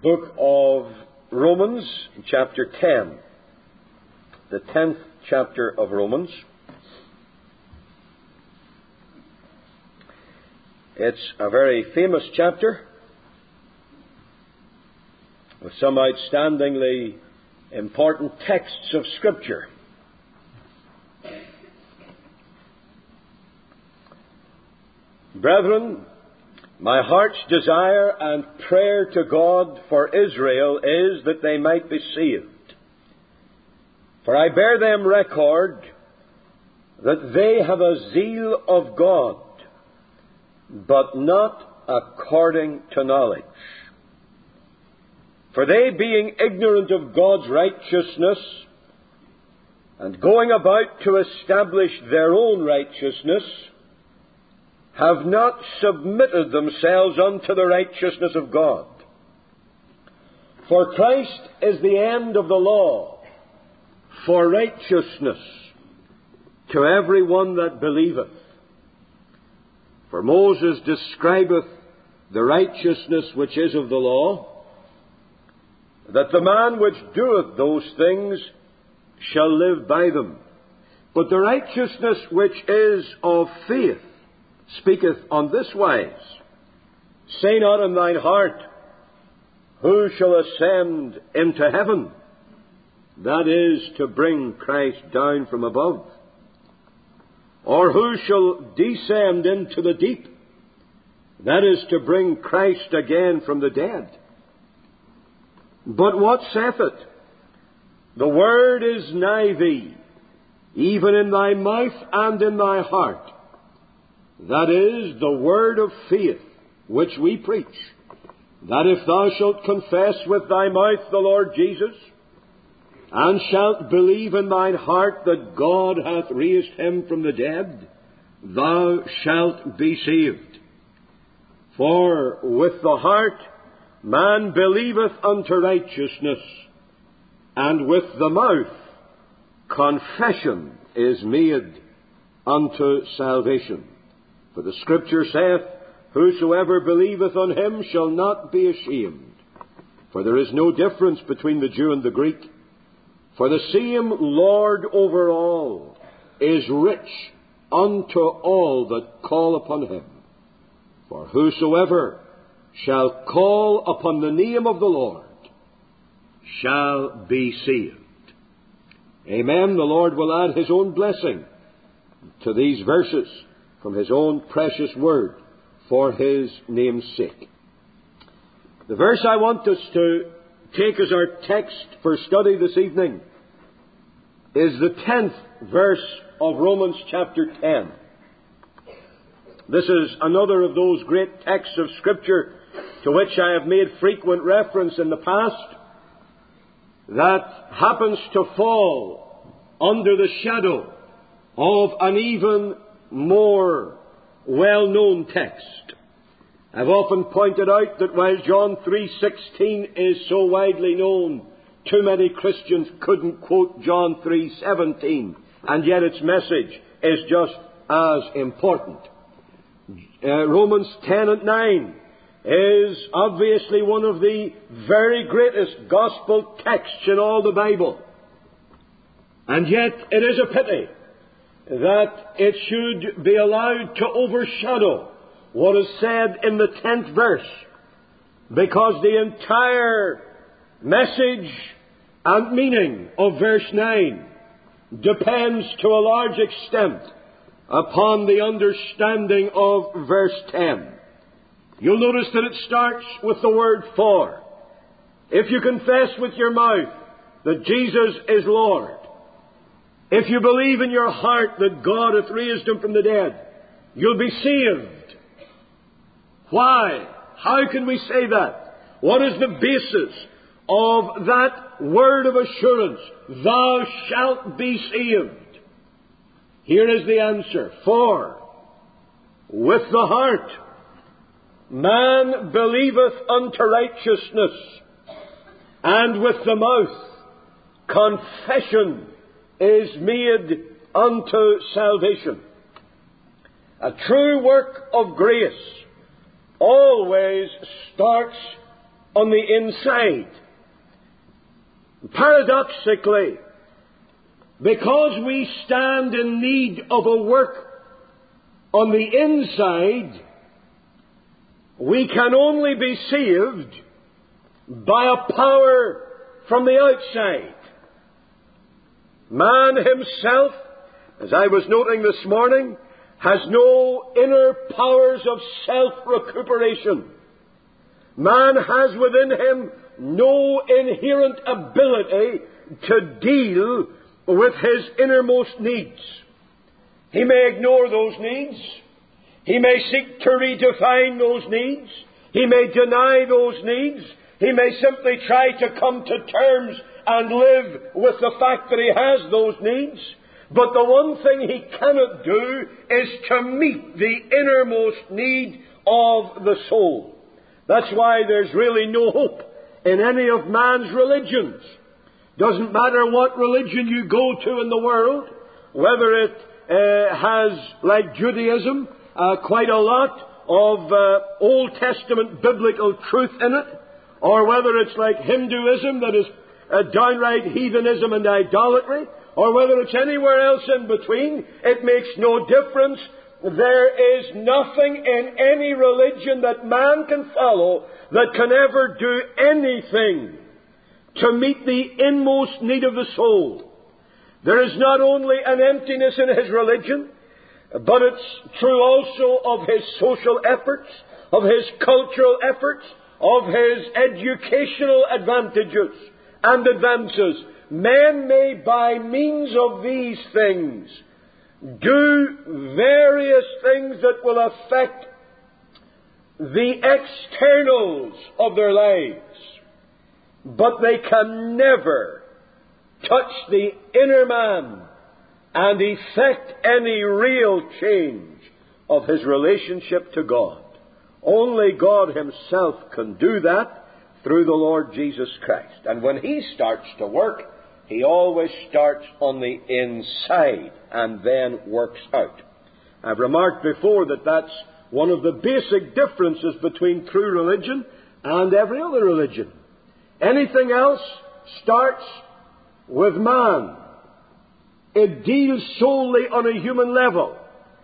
book of Romans, chapter 10. The 10th chapter of Romans. It's a very famous chapter with some outstandingly important texts of Scripture. Brethren, my heart's desire and prayer to God for Israel is that they might be saved. For I bear them record that they have a zeal of God, but not according to knowledge. For they, being ignorant of God's righteousness, and going about to establish their own righteousness, have not submitted themselves unto the righteousness of God. For Christ is the end of the law for righteousness to every one that believeth. For Moses describeth the righteousness which is of the law, that the man which doeth those things shall live by them. But the righteousness which is of faith speaketh on this wise: Say not in thine heart, Who shall ascend into heaven? That is, to bring Christ down from above. Or who shall descend into the deep? That is, to bring Christ again from the dead. But what saith it? The word is nigh thee, even in thy mouth and in thy heart. That is, the word of faith which we preach, that if thou shalt confess with thy mouth the Lord Jesus, and shalt believe in thine heart that God hath raised him from the dead, thou shalt be saved. For with the heart man believeth unto righteousness, and with the mouth confession is made unto salvation. For the Scripture saith, Whosoever believeth on him shall not be ashamed. For there is no difference between the Jew and the Greek. For the same Lord over all is rich unto all that call upon him. For whosoever shall call upon the name of the Lord shall be saved. Amen. The Lord will add his own blessing to these verses from his own precious word for his name's sake. The verse I want us to take as our text for study this evening is the 10th verse of Romans chapter 10. This is another of those great texts of Scripture to which I have made frequent reference in the past, that happens to fall under the shadow of an even more well-known text. I've often pointed out that while John 3:16 is so widely known, too many Christians couldn't quote John 3:17, and yet its message is just as important. Romans 10:9 is obviously one of the very greatest gospel texts in all the Bible. And yet it is a pity that it should be allowed to overshadow what is said in the 10th verse, because the entire message and meaning of verse 9 depends to a large extent upon the understanding of verse 10. You'll notice that it starts with the word for. If you confess with your mouth that Jesus is Lord, if you believe in your heart that God hath raised him from the dead, you'll be saved. Why? How can we say that? What is the basis of that word of assurance? Thou shalt be saved. Here is the answer. For with the heart man believeth unto righteousness, and with the mouth confession is made unto salvation. A true work of grace always starts on the inside. Paradoxically, because we stand in need of a work on the inside, we can only be saved by a power from the outside. Man himself, as I was noting this morning, has no inner powers of self-recuperation. Man has within him no inherent ability to deal with his innermost needs. He may ignore those needs. He may seek to redefine those needs. He may deny those needs. He may simply try to come to terms and live with the fact that he has those needs. But the one thing he cannot do is to meet the innermost need of the soul. That's why there's really no hope in any of man's religions. Doesn't matter what religion you go to in the world, whether it has, like Judaism, quite a lot of Old Testament biblical truth in it, or whether it's like Hinduism that is downright heathenism and idolatry, or whether it's anywhere else in between, it makes no difference. There is nothing in any religion that man can follow that can ever do anything to meet the inmost need of the soul. There is not only an emptiness in his religion, but it's true also of his social efforts, of his cultural efforts, of his educational advantages and advances. Men may, by means of these things, do various things that will affect the externals of their lives, but they can never touch the inner man and effect any real change of his relationship to God. Only God himself can do that through the Lord Jesus Christ. And when he starts to work, he always starts on the inside and then works out. I've remarked before that that's one of the basic differences between true religion and every other religion. Anything else starts with man. It deals solely on a human level.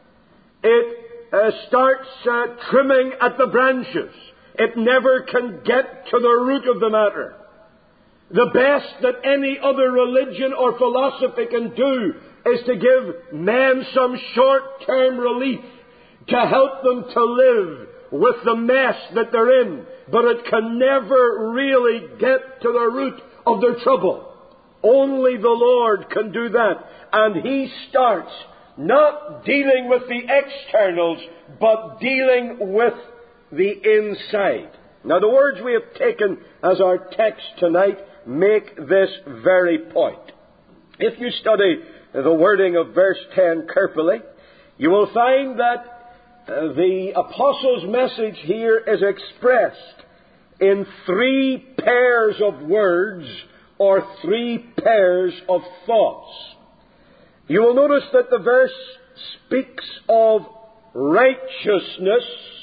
It starts trimming at the branches. It never can get to the root of the matter. The best that any other religion or philosophy can do is to give men some short-term relief to help them to live with the mess that they're in. But it can never really get to the root of their trouble. Only the Lord can do that. And he starts not dealing with the externals, but dealing with the inside. Now, the words we have taken as our text tonight make this very point. If you study the wording of verse 10 carefully, you will find that the apostle's message here is expressed in three pairs of words or three pairs of thoughts. You will notice that the verse speaks of righteousness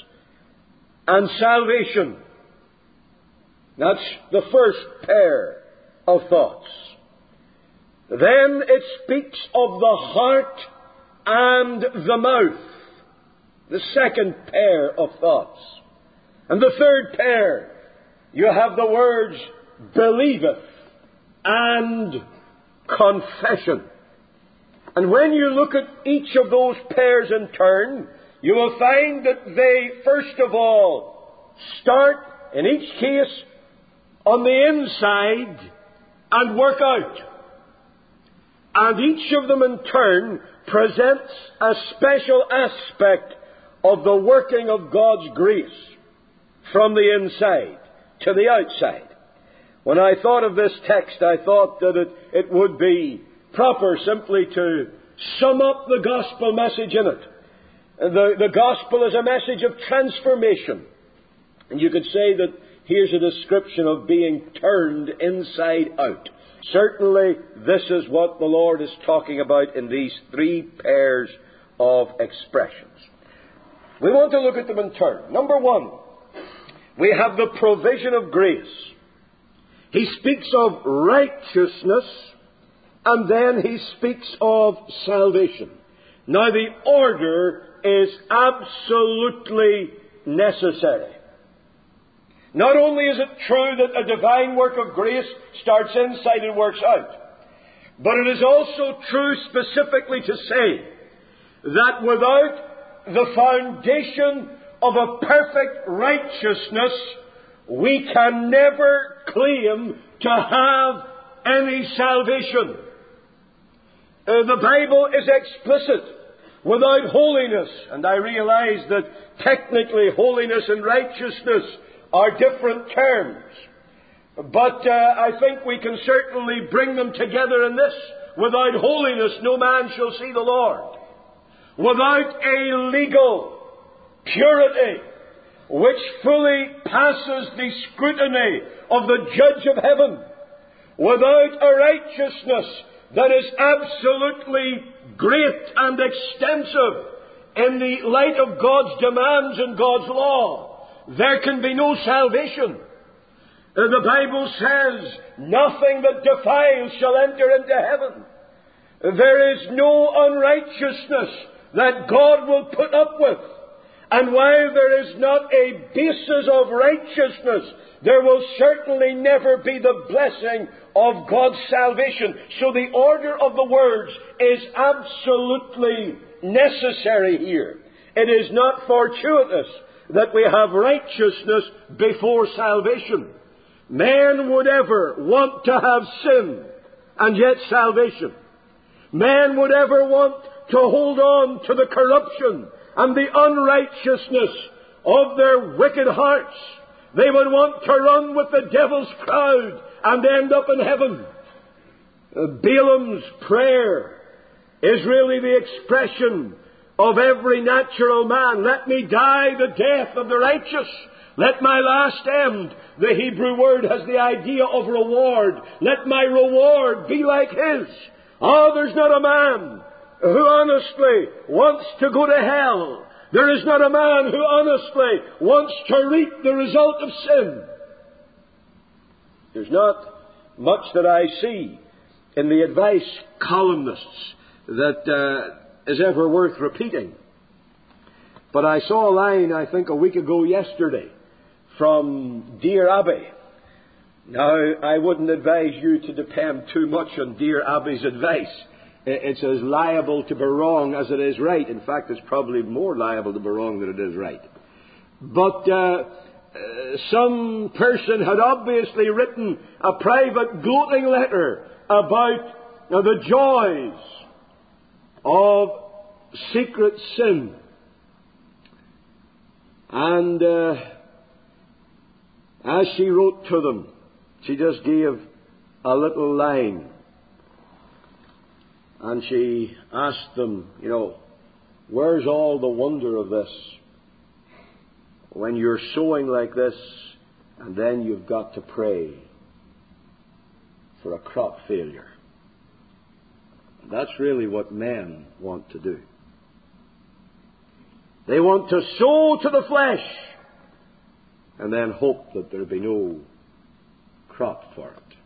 and salvation. That's the first pair of thoughts. Then it speaks of the heart and the mouth. The second pair of thoughts. And the third pair, you have the words believeth and confession. And when you look at each of those pairs in turn, you will find that they, first of all, start, in each case, on the inside and work out. And each of them in turn presents a special aspect of the working of God's grace from the inside to the outside. When I thought of this text, I thought that it would be proper simply to sum up the gospel message in it. The gospel is a message of transformation. And you could say that here's a description of being turned inside out. Certainly, this is what the Lord is talking about in these three pairs of expressions. We want to look at them in turn. Number one, we have the provision of grace. He speaks of righteousness, and then he speaks of salvation. Now, the order is absolutely necessary. Not only is it true that a divine work of grace starts inside and works out, but it is also true specifically to say that without the foundation of a perfect righteousness, we can never claim to have any salvation. The Bible is explicit. Without holiness, and I realize that technically holiness and righteousness are different terms, but I think we can certainly bring them together in this. Without holiness, no man shall see the Lord. Without a legal purity which fully passes the scrutiny of the Judge of heaven, without a righteousness that is absolutely great and extensive in the light of God's demands and God's law, there can be no salvation. The Bible says, nothing that defiles shall enter into heaven. There is no unrighteousness that God will put up with. And while there is not a basis of righteousness, there will certainly never be the blessing of God's salvation. So the order of the words is absolutely necessary here. It is not fortuitous that we have righteousness before salvation. Man would ever want to have sin and yet salvation. Man would ever want to hold on to the corruption and the unrighteousness of their wicked hearts. They would want to run with the devil's crowd and end up in heaven. Balaam's prayer is really the expression of every natural man. Let me die the death of the righteous. Let my last end. The Hebrew word has the idea of reward. Let my reward be like his. Oh, there's not a man who honestly wants to go to hell. There is not a man who honestly wants to reap the result of sin. There's not much that I see in the advice columnists that is ever worth repeating. But I saw a line, I think, a week ago yesterday from Dear Abby. Now, I wouldn't advise you to depend too much on Dear Abby's advice. It's as liable to be wrong as it is right. In fact, it's probably more liable to be wrong than it is right. But some person had obviously written a private gloating letter about the joys of secret sin. And as she wrote to them, she just gave a little line. And she asked them, where's all the wonder of this? When you're sowing like this, and then you've got to pray for a crop failure. That's really what men want to do. They want to sow to the flesh, and then hope that there'll be no crop for it.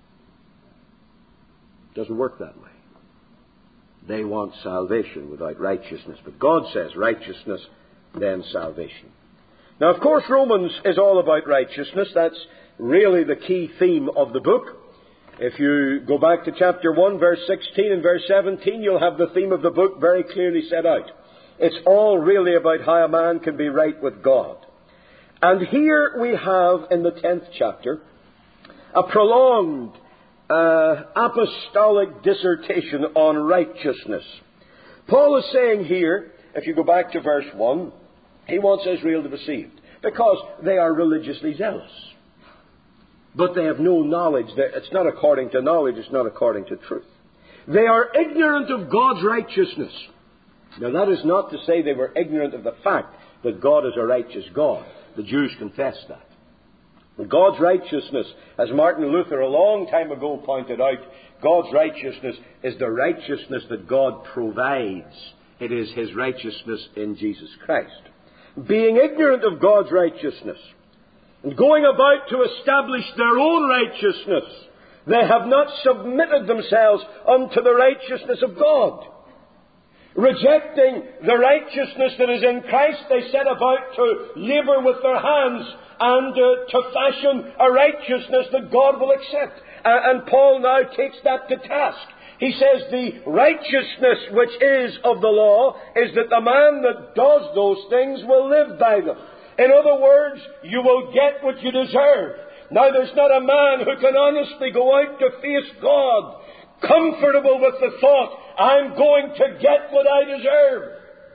It doesn't work that way. They want salvation without righteousness. But God says righteousness, then salvation. Now, of course, Romans is all about righteousness. That's really the key theme of the book. If you go back to chapter 1, verse 16 and verse 17, you'll have the theme of the book very clearly set out. It's all really about how a man can be right with God. And here we have, in the 10th chapter, a prolonged apostolic dissertation on righteousness. Paul is saying here, if you go back to verse 1, he wants Israel to be saved because they are religiously zealous. But they have no knowledge. It's not according to knowledge. It's not according to truth. They are ignorant of God's righteousness. Now, that is not to say they were ignorant of the fact that God is a righteous God. The Jews confessed that. God's righteousness, as Martin Luther a long time ago pointed out, God's righteousness is the righteousness that God provides. It is His righteousness in Jesus Christ. Being ignorant of God's righteousness, and going about to establish their own righteousness, they have not submitted themselves unto the righteousness of God. Rejecting the righteousness that is in Christ, they set about to labour with their hands and to fashion a righteousness that God will accept. And Paul now takes that to task. He says the righteousness which is of the law is that the man that does those things will live by them. In other words, you will get what you deserve. Now, there's not a man who can honestly go out to face God comfortable with the thought, I'm going to get what I deserve.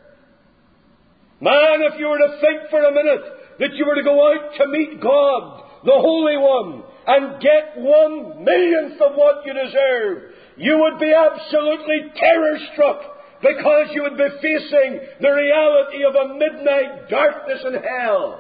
Man, if you were to think for a minute that you were to go out to meet God, the Holy One, and get 1/1,000,000th of what you deserve, you would be absolutely terror-struck, because you would be facing the reality of a midnight darkness in hell.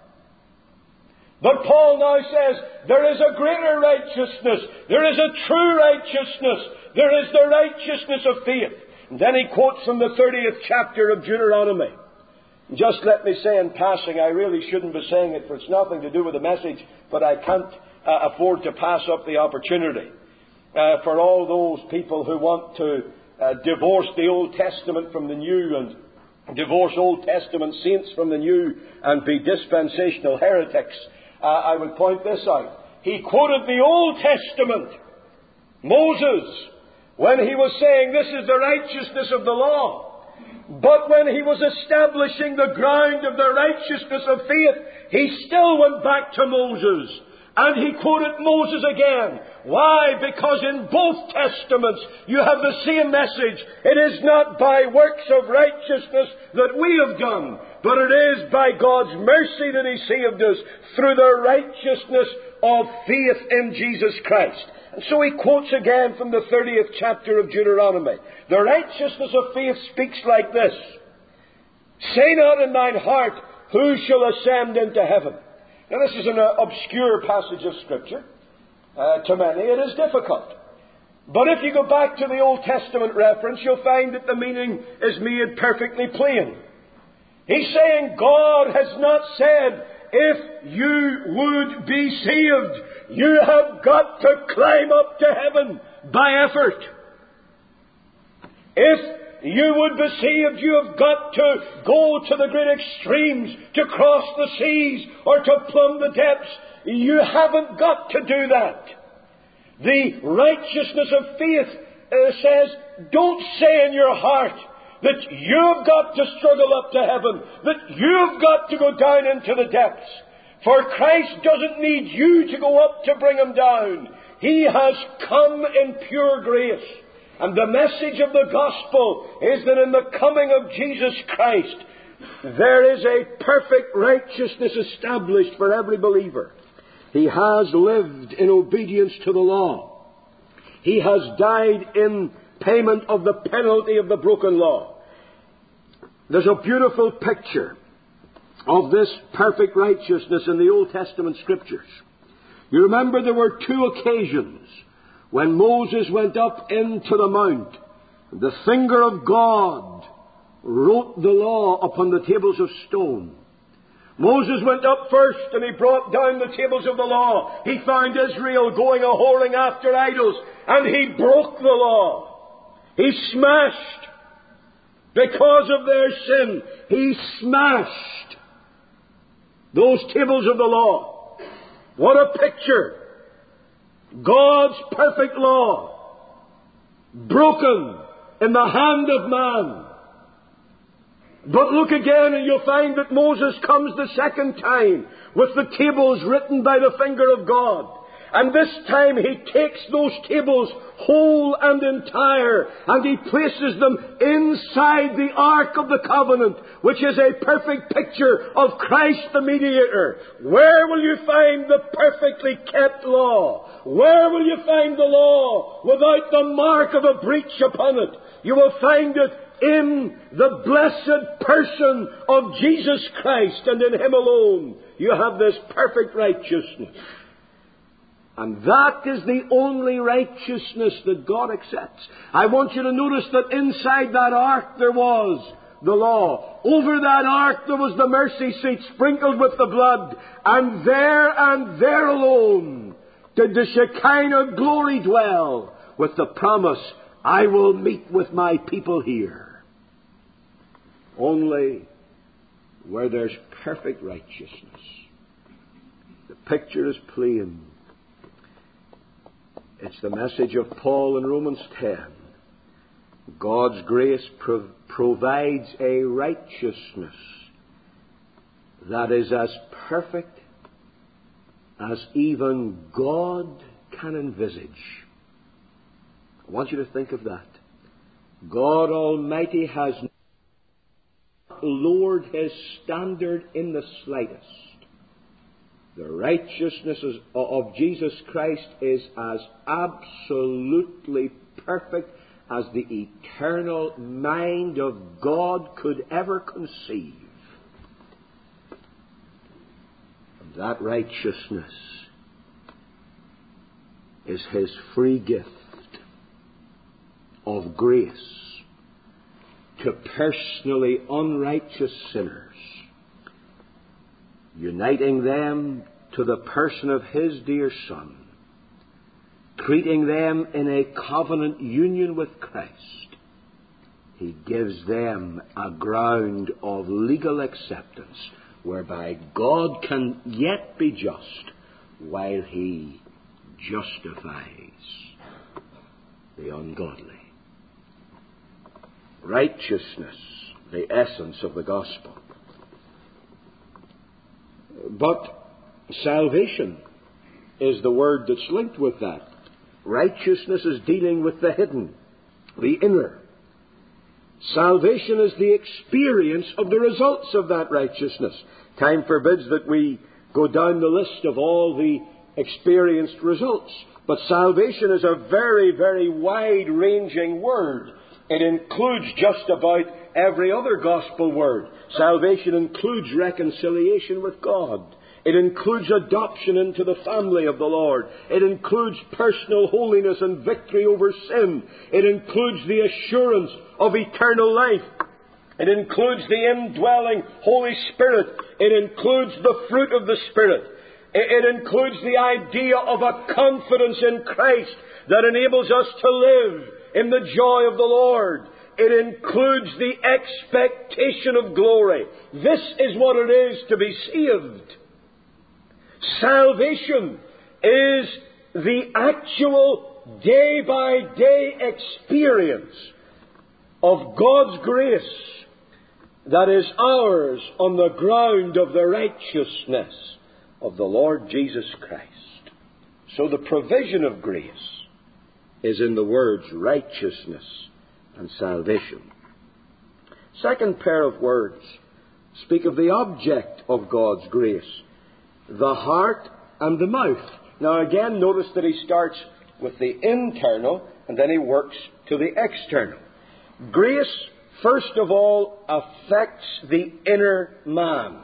But Paul now says, there is a greater righteousness. There is a true righteousness. There is the righteousness of faith. And then he quotes from the 30th chapter of Deuteronomy. Just let me say in passing, I really shouldn't be saying it, for it's nothing to do with the message, but I can't afford to pass up the opportunity. For all those people who want to divorce the Old Testament from the New, and divorce Old Testament saints from the New, and be dispensational heretics, I would point this out. He quoted the Old Testament, Moses, when he was saying this is the righteousness of the law. But when he was establishing the ground of the righteousness of faith, he still went back to Moses. And he quoted Moses again. Why? Because in both Testaments you have the same message. It is not by works of righteousness that we have done, but it is by God's mercy that He saved us through the righteousness of faith in Jesus Christ. And so he quotes again from the 30th chapter of Deuteronomy. The righteousness of faith speaks like this. Say not in thine heart, who shall ascend into heaven? Now, this is an obscure passage of Scripture. To many it is difficult. But if you go back to the Old Testament reference, you'll find that the meaning is made perfectly plain. He's saying God has not said, if you would be saved, you have got to climb up to heaven by effort. If you would be saved, you have got to go to the great extremes, to cross the seas, or to plumb the depths. You haven't got to do that. The righteousness of faith says, don't say in your heart that you've got to struggle up to heaven, that you've got to go down into the depths. For Christ doesn't need you to go up to bring Him down. He has come in pure grace. And the message of the gospel is that in the coming of Jesus Christ, there is a perfect righteousness established for every believer. He has lived in obedience to the law. He has died in payment of the penalty of the broken law. There's a beautiful picture of this perfect righteousness in the Old Testament Scriptures. You remember there were two occasions when Moses went up into the mount. The finger of God wrote the law upon the tables of stone. Moses went up first and he brought down the tables of the law. He found Israel going a-whoring after idols, and he broke the law. He smashed, because of their sin, he smashed those tables of the law. What a picture! God's perfect law, broken in the hand of man. But look again and you'll find that Moses comes the second time with the tables written by the finger of God. And this time he takes those tables whole and entire, and he places them inside the Ark of the Covenant, which is a perfect picture of Christ the Mediator. Where will you find the perfectly kept law? Where will you find the law without the mark of a breach upon it? You will find it in the blessed person of Jesus Christ, and in Him alone you have this perfect righteousness. And that is the only righteousness that God accepts. I want you to notice that inside that ark there was the law. Over that ark there was the mercy seat sprinkled with the blood. And there alone did the Shekinah glory dwell, with the promise, I will meet with my people here. Only where there's perfect righteousness. The picture is plain. It's the message of Paul in Romans 10. God's grace provides a righteousness that is as perfect as even God can envisage. I want you to think of that. God Almighty has not lowered His standard in the slightest. The righteousness of Jesus Christ is as absolutely perfect as the eternal mind of God could ever conceive. And that righteousness is His free gift of grace to personally unrighteous sinners, uniting them to the person of His dear Son, treating them in a covenant union with Christ. He gives them a ground of legal acceptance whereby God can yet be just while He justifies the ungodly. Righteousness, the essence of the gospel. But salvation is the word that's linked with that. Righteousness is dealing with the hidden, the inner. Salvation is the experience of the results of that righteousness. Time forbids that we go down the list of all the experienced results. But salvation is a very, very wide-ranging word. It includes just about every other gospel word. Salvation includes reconciliation with God. It includes adoption into the family of the Lord. It includes personal holiness and victory over sin. It includes the assurance of eternal life. It includes the indwelling Holy Spirit. It includes the fruit of the Spirit. It includes the idea of a confidence in Christ that enables us to live in the joy of the Lord. It includes the expectation of glory. This is what it is to be saved. Salvation is the actual day-by-day experience of God's grace that is ours on the ground of the righteousness of the Lord Jesus Christ. So the provision of grace is in the words righteousness and salvation. Second pair of words speak of the object of God's grace, the heart and the mouth. Now again, notice that he starts with the internal and then he works to the external. Grace, first of all, affects the inner man.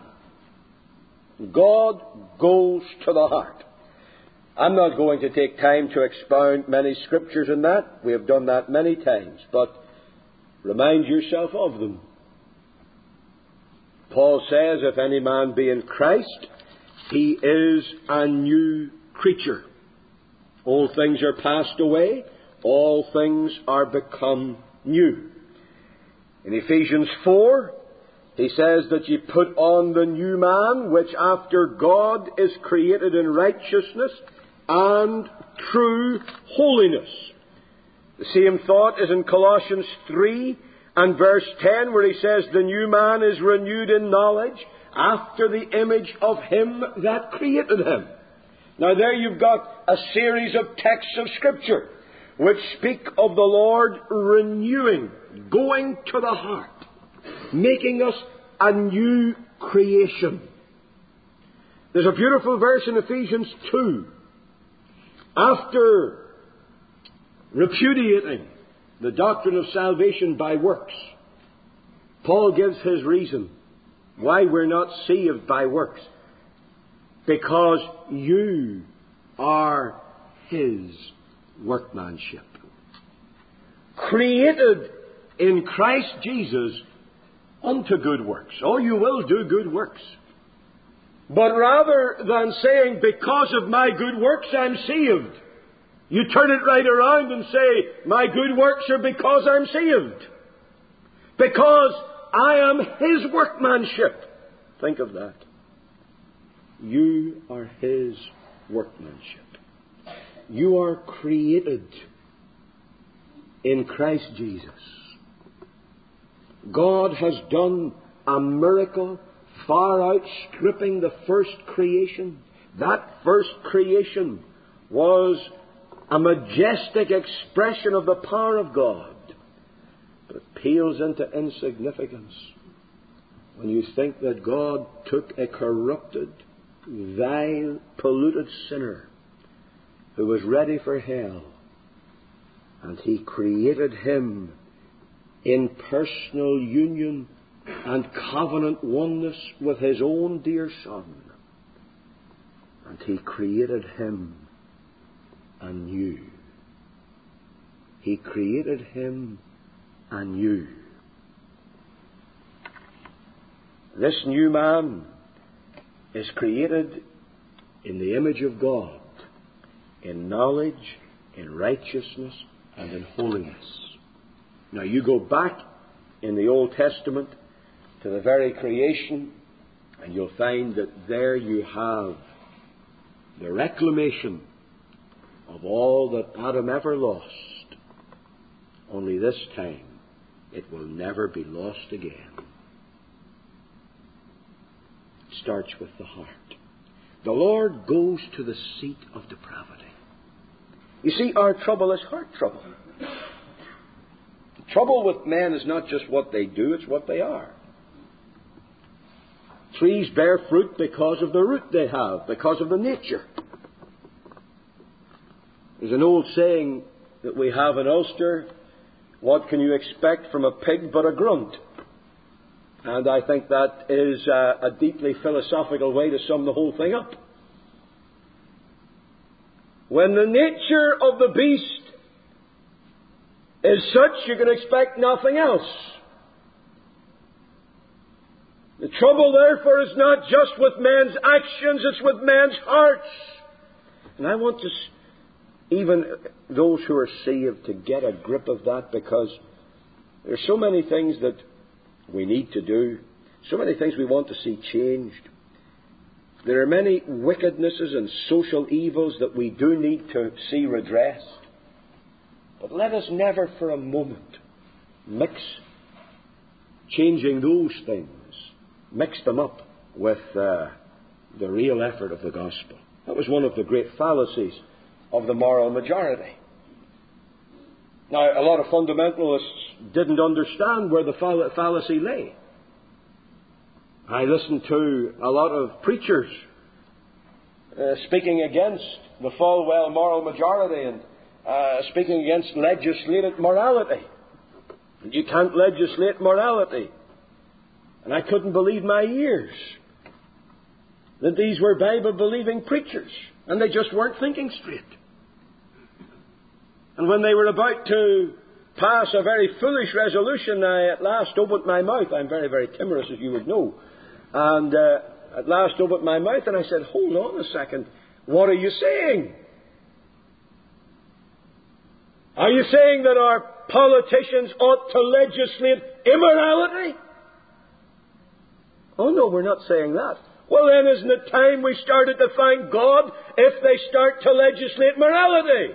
God goes to the heart. I'm not going to take time to expound many scriptures in that. We have done that many times, but remind yourself of them. Paul says, if any man be in Christ, he is a new creature. Old things are passed away, all things are become new. In Ephesians 4, he says that ye put on the new man, which after God is created in righteousness and true holiness. The same thought is in Colossians 3 and verse 10, where he says, the new man is renewed in knowledge after the image of him that created him. Now there you've got a series of texts of Scripture which speak of the Lord renewing, going to the heart, making us a new creation. There's a beautiful verse in Ephesians 2. After repudiating the doctrine of salvation by works, Paul gives his reason why we're not saved by works. Because you are His workmanship, created in Christ Jesus unto good works. Oh, you will do good works. But rather than saying, because of my good works I'm saved, you turn it right around and say, my good works are because I'm saved. Because I am His workmanship. Think of that. You are His workmanship. You are created in Christ Jesus. God has done a miracle far outstripping the first creation. That first creation was a majestic expression of the power of God. But it pales into insignificance when you think that God took a corrupted, vile, polluted sinner who was ready for hell, and He created him in personal union and covenant oneness with His own dear Son. And He created him anew. He created him anew. This new man is created in the image of God, in knowledge, in righteousness, and in holiness. Now you go back in the Old Testament to the very creation, and you'll find that there you have the reclamation of all that Adam ever lost. Only this time it will never be lost again. It starts with the heart. The Lord goes to the seat of depravity. You see, our trouble is heart trouble. The trouble with men is not just what they do, it's what they are. Trees bear fruit because of the root they have, because of the nature. There's an old saying that we have in Ulster, what can you expect from a pig but a grunt? And I think that is a deeply philosophical way to sum the whole thing up. When the nature of the beast is such, you can expect nothing else. The trouble, therefore, is not just with men's actions, it's with men's hearts. And I want to even those who are saved to get a grip of that, because there are so many things that we need to do, so many things we want to see changed. There are many wickednesses and social evils that we do need to see redressed. But let us never for a moment mix changing those things, mix them up with the real effort of the gospel. That was one of the great fallacies of the moral majority. Now, a lot of fundamentalists didn't understand where the fallacy lay. I listened to a lot of preachers speaking against the Falwell moral majority and speaking against legislated morality. You can't legislate morality. And I couldn't believe my ears that these were Bible-believing preachers, and they just weren't thinking straight. And when they were about to pass a very foolish resolution, I at last opened my mouth. I'm very, very timorous, as you would know. And at last opened my mouth and I said, hold on a second. What are you saying? Are you saying that our politicians ought to legislate immorality? Oh no, we're not saying that. Well then, isn't it time we started to thank God if they start to legislate morality?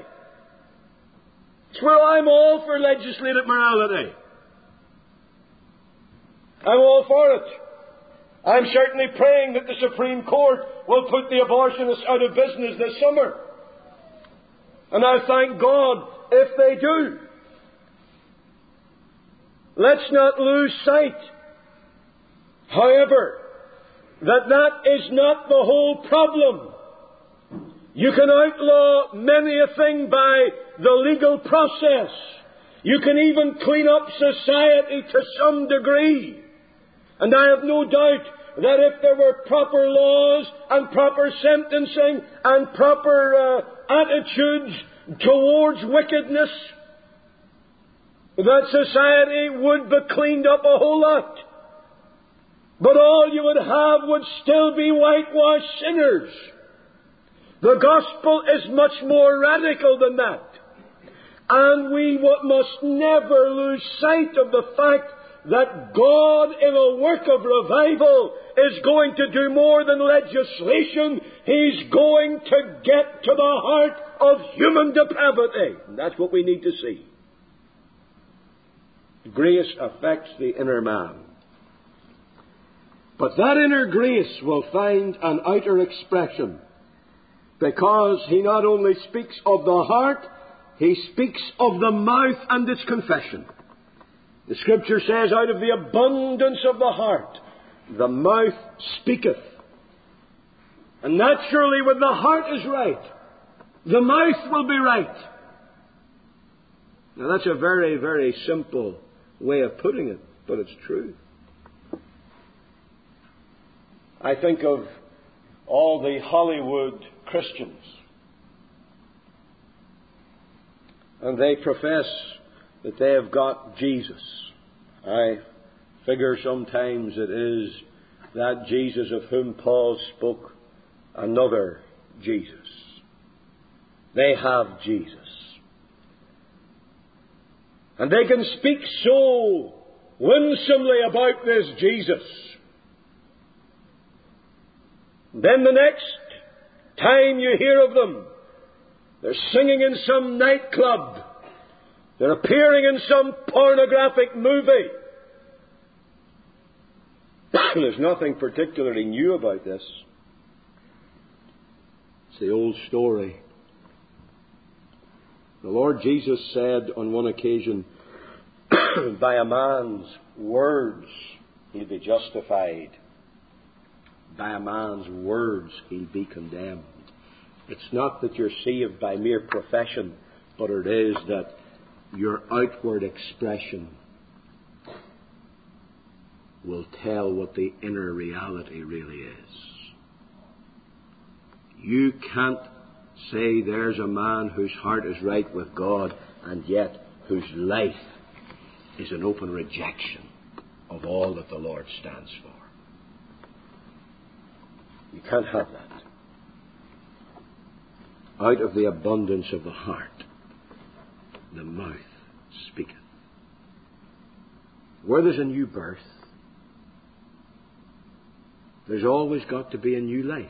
Well, I'm all for legislated morality. I'm all for it. I'm certainly praying that the Supreme Court will put the abortionists out of business this summer. And I thank God if they do. Let's not lose sight, however, that is not the whole problem. You can outlaw many a thing by the legal process. You can even clean up society to some degree. And I have no doubt that if there were proper laws and proper sentencing and proper attitudes towards wickedness, that society would be cleaned up a whole lot. but all you would have would still be whitewashed sinners. The gospel is much more radical than that. And we must never lose sight of the fact that God, in a work of revival, is going to do more than legislation. He's going to get to the heart of human depravity. And that's what we need to see. Grace affects the inner man. But that inner grace will find an outer expression, because he not only speaks of the heart, he speaks of the mouth and its confession. The Scripture says, out of the abundance of the heart, the mouth speaketh. And naturally, when the heart is right, the mouth will be right. Now, that's a very, very simple way of putting it, but it's true. I think of all the Hollywood Christians, and they profess that they have got Jesus. I figure sometimes it is that Jesus of whom Paul spoke, another Jesus. They have Jesus. And they can speak so winsomely about this Jesus. Then the next time you hear of them, they're singing in some nightclub. They're appearing in some pornographic movie. There's nothing particularly new about this. It's the old story. The Lord Jesus said on one occasion, by a man's words he'll be justified. By a man's words he'll be condemned. It's not that you're saved by mere profession, but it is that your outward expression will tell what the inner reality really is. You can't say there's a man whose heart is right with God and yet whose life is an open rejection of all that the Lord stands for. You can't have that. Out of the abundance of the heart, the mouth speaketh. Where there's a new birth, there's always got to be a new life.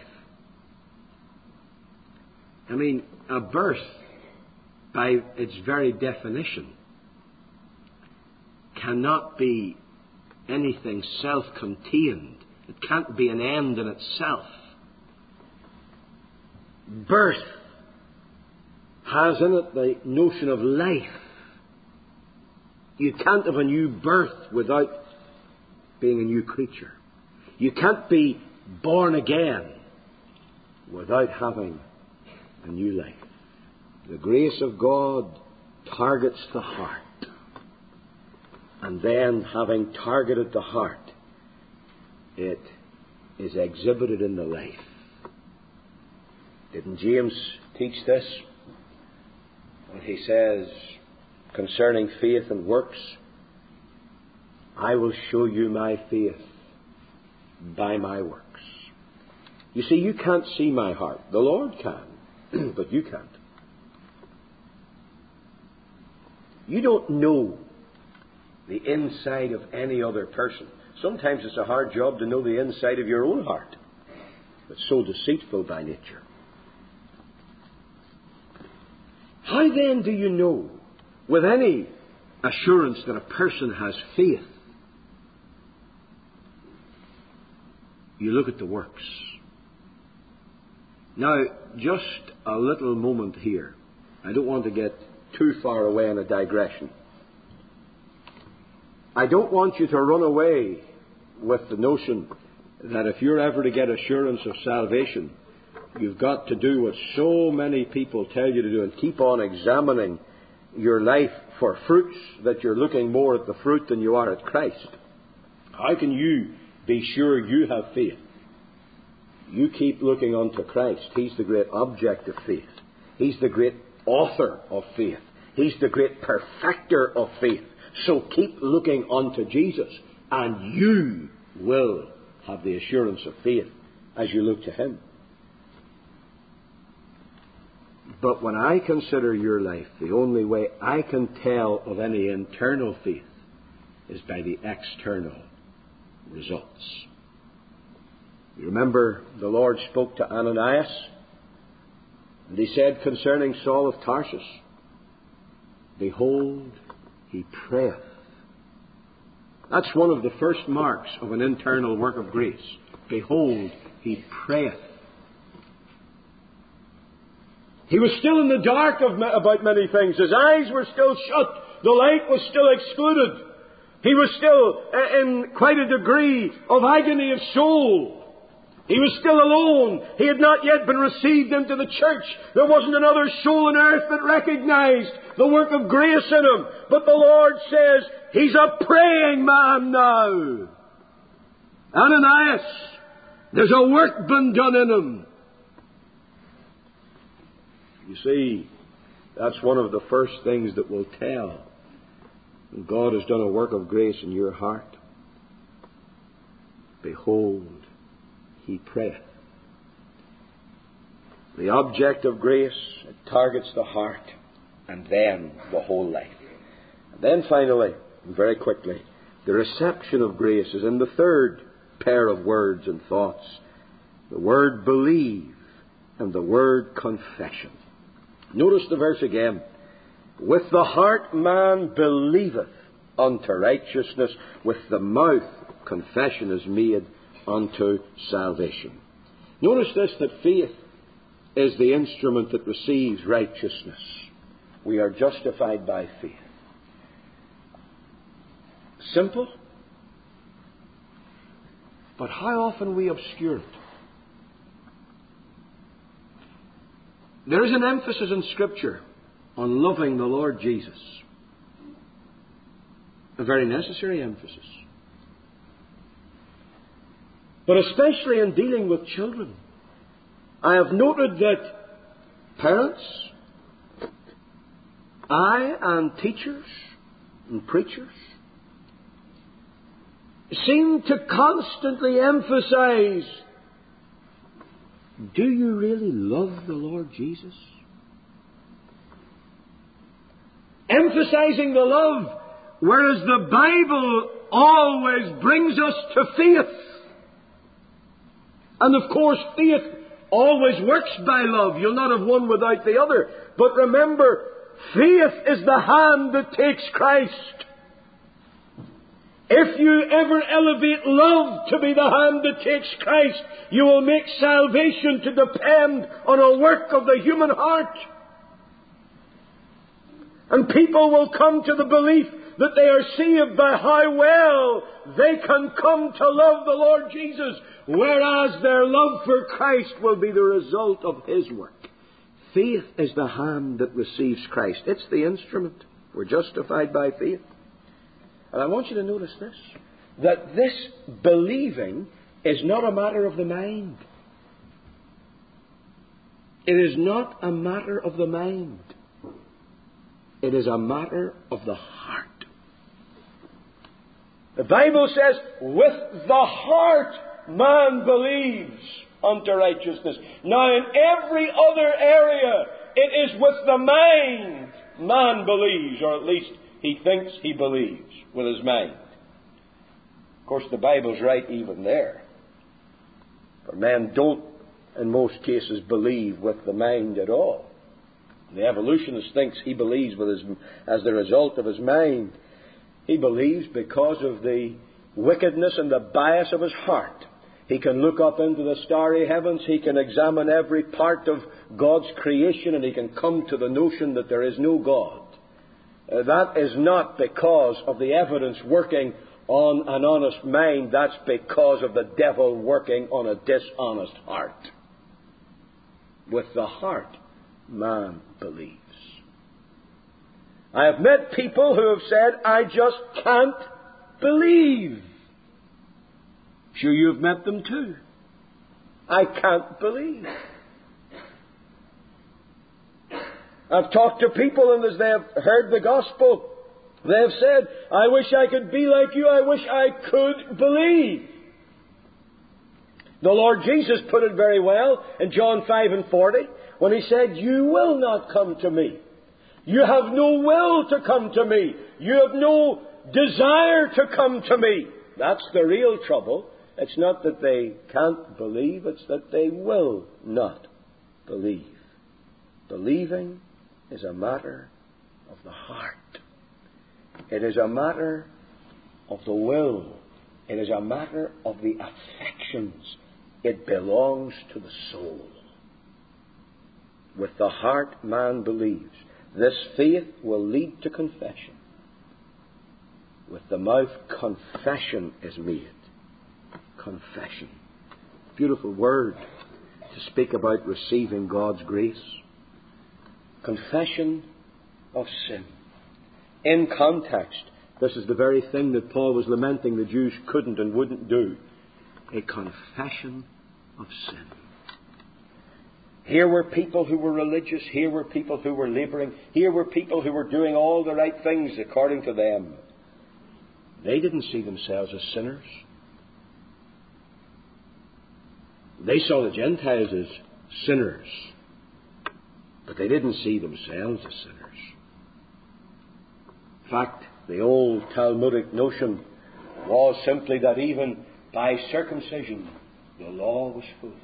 I mean, a birth, by its very definition, cannot be anything self-contained. It can't be an end in itself. Birth has in it the notion of life. You can't have a new birth without being a new creature. You can't be born again without having a new life. The grace of God targets the heart. And then, having targeted the heart, it is exhibited in the life. Didn't James teach this? When he says, concerning faith and works, I will show you my faith by my works. You see, you can't see my heart. The Lord can, but you can't. You don't know the inside of any other person. Sometimes it's a hard job to know the inside of your own heart. It's so deceitful by nature. How then do you know with any assurance that a person has faith? You look at the works. Now, just a little moment here. I don't want to get too far away in a digression. I don't want you to run away with the notion that if you're ever to get assurance of salvation, you've got to do what so many people tell you to do and keep on examining your life for fruits, that you're looking more at the fruit than you are at Christ. How can you be sure you have faith? You keep looking unto Christ. He's the great object of faith. He's the great author of faith. He's the great perfecter of faith. So keep looking unto Jesus, and you will have the assurance of faith as you look to Him. But when I consider your life, the only way I can tell of any internal faith is by the external results. You remember the Lord spoke to Ananias, and He said concerning Saul of Tarsus, "Behold, he prayeth." That's one of the first marks of an internal work of grace. Behold, he prayeth. He was still in the dark about many things. His eyes were still shut. The light was still excluded. He was still in quite a degree of agony of soul. He was still alone. He had not yet been received into the church. There wasn't another soul on earth that recognized the work of grace in him. But the Lord says, he's a praying man now. Ananias, there's a work been done in him. You see, that's one of the first things that will tell when God has done a work of grace in your heart. Behold, he prayeth. The object of grace, it targets the heart and then the whole life. And then finally, very quickly, the reception of grace is in the third pair of words and thoughts. The word believe and the word confession. Notice the verse again. With the heart man believeth unto righteousness, with the mouth confession is made unto salvation. Notice this, that faith is the instrument that receives righteousness. We are justified by faith. Simple, but how often we obscure it. There is an emphasis in Scripture on loving the Lord Jesus. A very necessary emphasis. But especially in dealing with children, I have noted that parents, and teachers and preachers seem to constantly emphasize, do you really love the Lord Jesus? Emphasizing the love, whereas the Bible always brings us to faith. And of course, faith always works by love. You'll not have one without the other. But remember, faith is the hand that takes Christ. If you ever elevate love to be the hand that takes Christ, you will make salvation to depend on a work of the human heart. And people will come to the belief that they are saved by how well they can come to love the Lord Jesus, whereas their love for Christ will be the result of His work. Faith is the hand that receives Christ. It's the instrument. We're justified by faith. And I want you to notice this, that this believing is not a matter of the mind. It is not a matter of the mind. It is a matter of the heart. The Bible says, with the heart man believes unto righteousness. Now in every other area, it is with the mind man believes, or at least he thinks he believes with his mind. Of course, the Bible's right even there. For men don't, in most cases, believe with the mind at all. The evolutionist thinks he believes as the result of his mind. He believes because of the wickedness and the bias of his heart. He can look up into the starry heavens. He can examine every part of God's creation, and he can come to the notion that there is no God. That is not because of the evidence working on an honest mind. That's because of the devil working on a dishonest heart. With the heart, man believes. I have met people who have said, I just can't believe. Sure, you've met them too. I can't believe. I've talked to people, and as they have heard the gospel, they have said, I wish I could be like you. I wish I could believe. The Lord Jesus put it very well in John 5:40 when He said, "You will not come to me. You have no will to come to me. You have no desire to come to me." That's the real trouble. It's not that they can't believe, it's that they will not believe. Believing is a matter of the heart. It is a matter of the will. It is a matter of the affections. It belongs to the soul. With the heart man believes. This faith will lead to confession. With the mouth, confession is made. Confession. Beautiful word to speak about receiving God's grace. Confession of sin. In context, this is the very thing that Paul was lamenting the Jews couldn't and wouldn't do. A confession of sin. Here were people who were religious. Here were people who were labouring. Here were people who were doing all the right things according to them. They didn't see themselves as sinners. They saw the Gentiles as sinners. But they didn't see themselves as sinners. In fact, the old Talmudic notion was simply that even by circumcision, the law was fulfilled.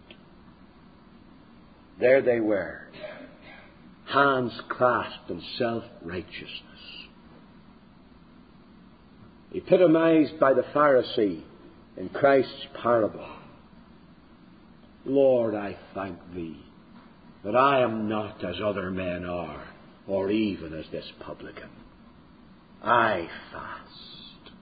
There they were, hands clasped in self-righteousness. Epitomized by the Pharisee in Christ's parable. Lord, I thank Thee that I am not as other men are, or even as this publican. I fast.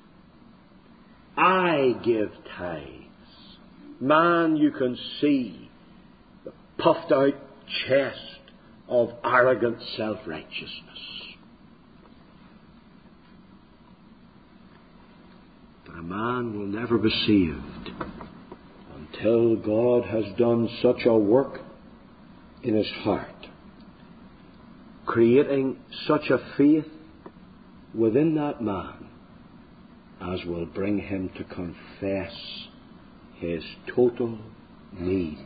I give tithes. Man, you can see the puffed out chest of arrogant self-righteousness. But a man will never be saved until God has done such a work in his heart, creating such a faith within that man as will bring him to confess his total need,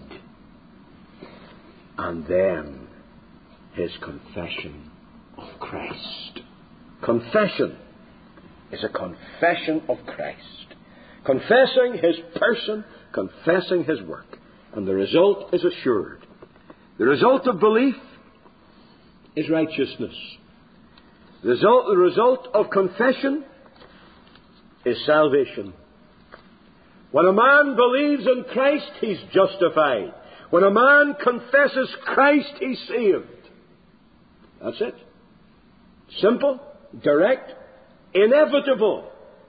and then his confession of Christ. Confession is a confession of Christ. Confessing His person, confessing His work. And the result is assured. The result of belief is righteousness. The result of confession is salvation. When a man believes in Christ, he's justified. When a man confesses Christ, he's saved. That's it. Simple, direct, inevitable.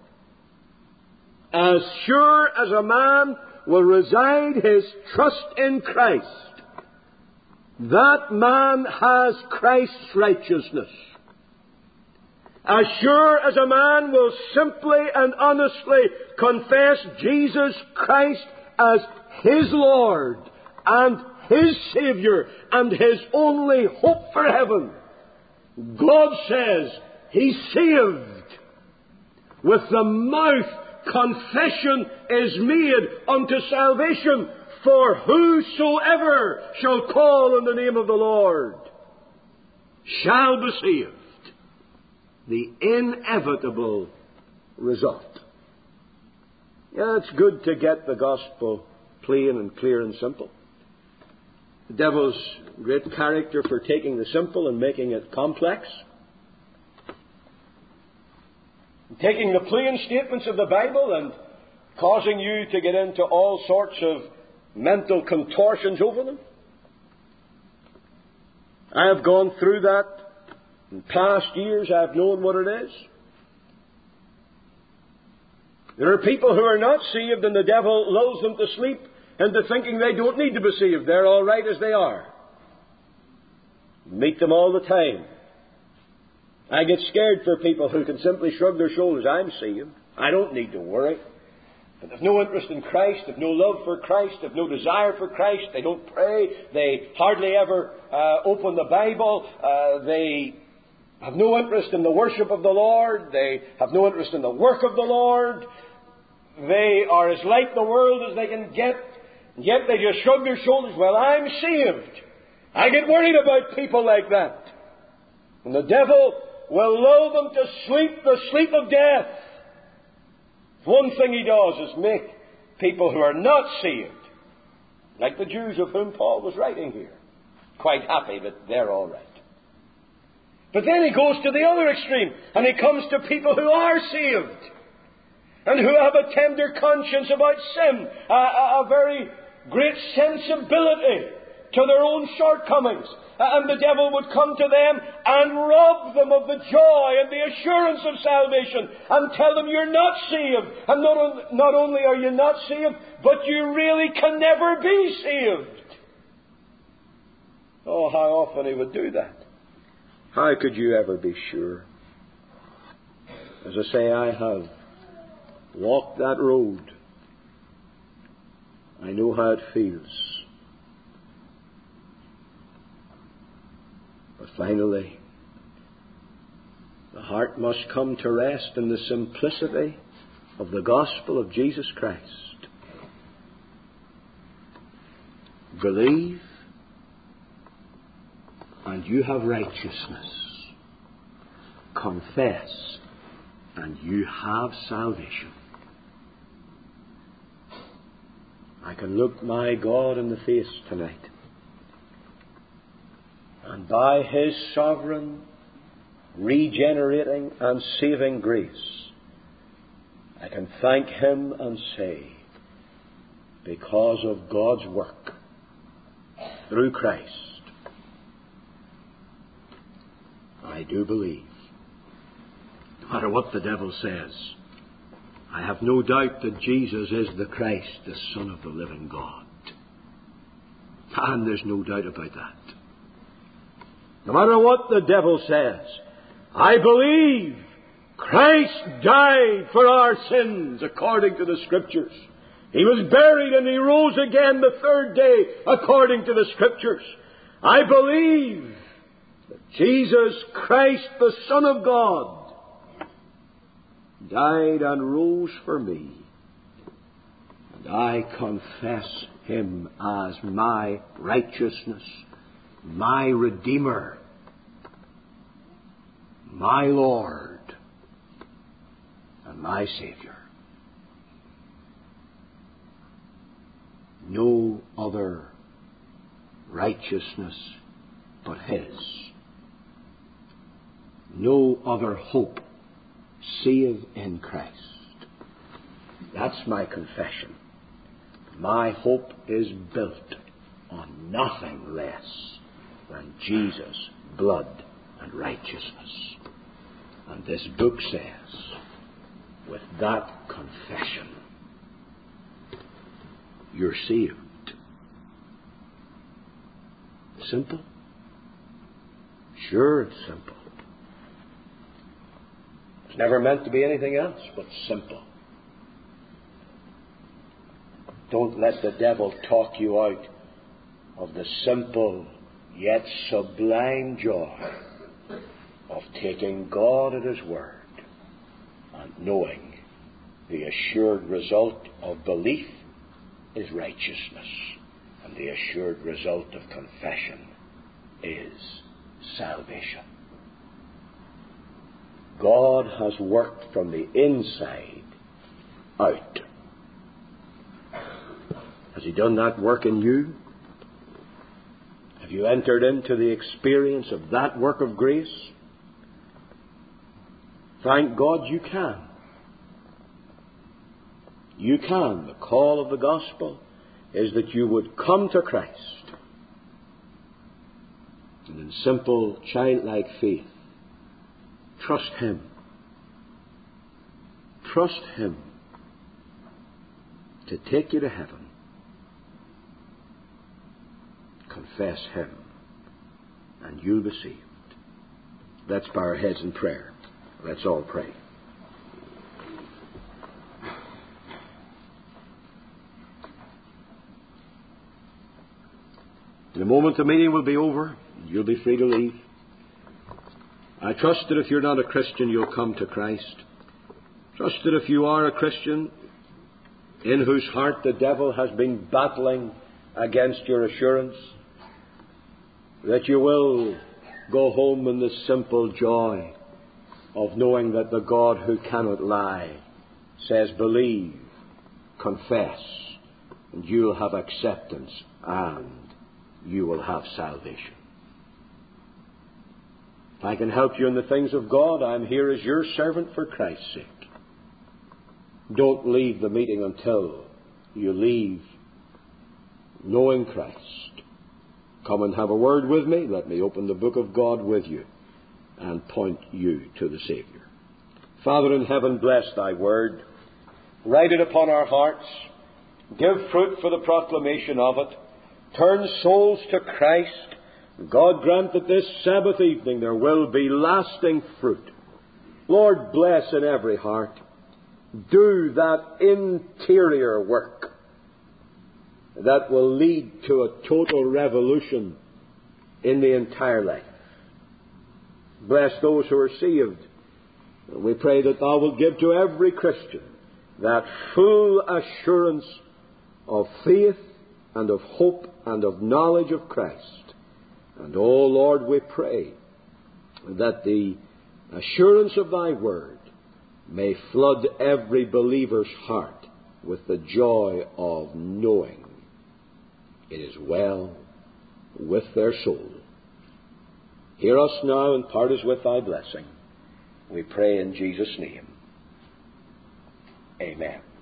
As sure as a man will reside his trust in Christ, that man has Christ's righteousness. As sure as a man will simply and honestly confess Jesus Christ as his Lord and his Saviour and his only hope for heaven, God says he's saved. With the mouth, confession is made unto salvation, for whosoever shall call on the name of the Lord shall be saved. The inevitable result. Yeah, it's good to get the gospel plain and clear and simple. The devil's great character for taking the simple and making it complex. Taking the plain statements of the Bible and causing you to get into all sorts of mental contortions over them. I have gone through that. In past years, I've known what it is. There are people who are not saved, and the devil lulls them to sleep into thinking they don't need to be saved. They're all right as they are. Meet them all the time. I get scared for people who can simply shrug their shoulders. I'm saved. I don't need to worry. But they've no interest in Christ. They've no love for Christ. They've no desire for Christ. They don't pray. They hardly ever open the Bible. They have no interest in the worship of the Lord. They have no interest in the work of the Lord. They are as like the world as they can get. And yet they just shrug their shoulders. Well, I'm saved. I get worried about people like that. And the devil will lull them to sleep, the sleep of death. One thing he does is make people who are not saved, like the Jews of whom Paul was writing here, quite happy that they're all right. But then he goes to the other extreme, and he comes to people who are saved, and who have a tender conscience about sin, a very great sensibility to their own shortcomings. And the devil would come to them and rob them of the joy and the assurance of salvation and tell them you're not saved. And not only are you not saved, but you really can never be saved. Oh, how often he would do that. How could you ever be sure? As I say, I have walked that road. I know how it feels. But finally, the heart must come to rest in the simplicity of the gospel of Jesus Christ. Believe, and you have righteousness. Confess, and you have salvation. I can look my God in the face tonight, and by His sovereign, regenerating and saving grace, I can thank Him and say, because of God's work through Christ, I do believe. No matter what the devil says, I have no doubt that Jesus is the Christ, the Son of the living God. And there's no doubt about that. No matter what the devil says, I believe Christ died for our sins according to the Scriptures. He was buried and He rose again the third day according to the Scriptures. I believe that Jesus Christ, the Son of God, died and rose for me. And I confess Him as my righteousness, my Redeemer, my Lord, and my Saviour. No other righteousness but His. No other hope save in Christ. That's my confession. My hope is built on nothing less than Jesus' blood and righteousness. And this book says, with that confession, you're saved. Simple? Sure, it's simple. It's never meant to be anything else but simple. Don't let the devil talk you out of the simple yet sublime joy of taking God at His word and knowing the assured result of belief is righteousness, and the assured result of confession is salvation. God has worked from the inside out. Has He done that work in you? Have you entered into the experience of that work of grace? Thank God you can. You can. The call of the gospel is that you would come to Christ and in simple childlike faith trust Him. Trust Him to take you to heaven. Confess Him, and you'll be saved. Let's bow our heads in prayer. Let's all pray. In a moment the meeting will be over. You'll be free to leave. I trust that if you're not a Christian, you'll come to Christ. Trust that if you are a Christian, in whose heart the devil has been battling against your assurance, that you will go home in the simple joy of knowing that the God who cannot lie says, believe, confess, and you'll have acceptance and you will have salvation. If I can help you in the things of God, I'm here as your servant for Christ's sake. Don't leave the meeting until you leave knowing Christ. Come and have a word with me. Let me open the book of God with you and point you to the Savior. Father in heaven, bless thy word. Write it upon our hearts. Give fruit for the proclamation of it. Turn souls to Christ. God grant that this Sabbath evening there will be lasting fruit. Lord, bless in every heart. Do that interior work that will lead to a total revolution in the entire life. Bless those who are saved. We pray that thou wilt give to every Christian that full assurance of faith and of hope and of knowledge of Christ. And, oh Lord, we pray that the assurance of thy word may flood every believer's heart with the joy of knowing it is well with their soul. Hear us now and part us with thy blessing. We pray in Jesus' name. Amen.